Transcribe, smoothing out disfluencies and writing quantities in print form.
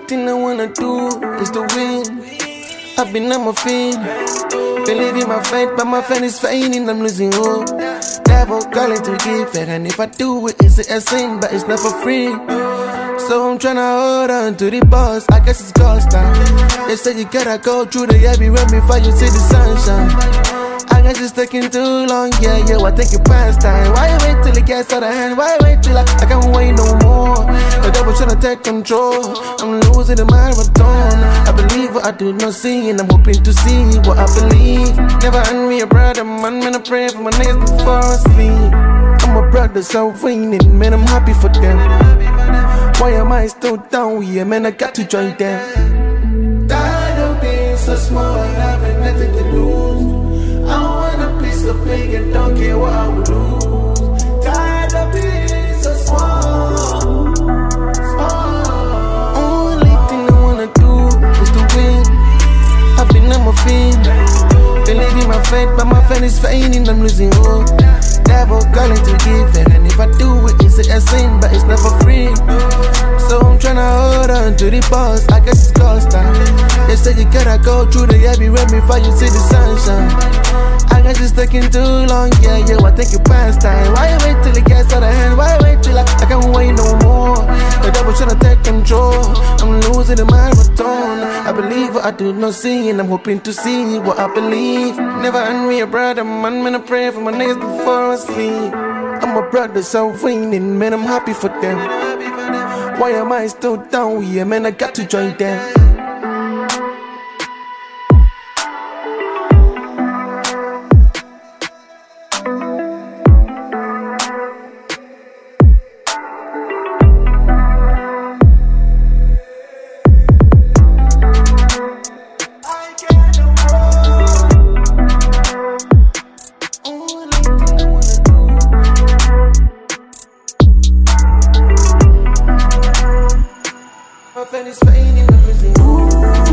thing I wanna do is to win. I've been on my feet, believe in my fight, but my friend is fading, I'm losing hope. Devil calling to give it, and if I do it, it's a sin, but it's not for free. So I'm tryna hold on to the boss, I guess it's ghost time. They say you gotta go through the heavy rain before you see the sunshine. I guess it's taking too long, yeah, I think it past time. Why you wait till it gets out of hand? Why wait till I can't wait no more? The devil tryna take control, I'm losing the marathon. I believe what I do not see, and I'm hoping to see what I believe. Never hand me a brother, man, I pray for my niggas before I sleep. I'm a brother, so winning, man, I'm happy for them. Why am I still down here, man, I got to join them. Tired of being so small, having nothing to lose. I want a piece of pig and don't care what I would lose. Tired of being so small. Only thing I wanna do is to win. I've been on my feet, believe in my faith, but my friend is fading, I'm losing hope. Devil calling to give it, and if I do it, it's a sin, but it's not for free. So I'm tryna hold on to the boss, I guess it's ghost time. They say you gotta go through the heavy rain before you see the sunshine. I guess it's taking too long, yeah, I think it past time. Why you wait till it gets out of hand? Why wait till I can't wait no more? The devil tryna take control, I'm losing the marathon. I believe what I do not see, and I'm hoping to see what I believe. Never hand me a brother, man, I pray for my niggas before I sleep. I'm a brother, so winning, man, I'm happy for them. Why am I still down here, man, I got to join them. My friend is fading, I'm losing.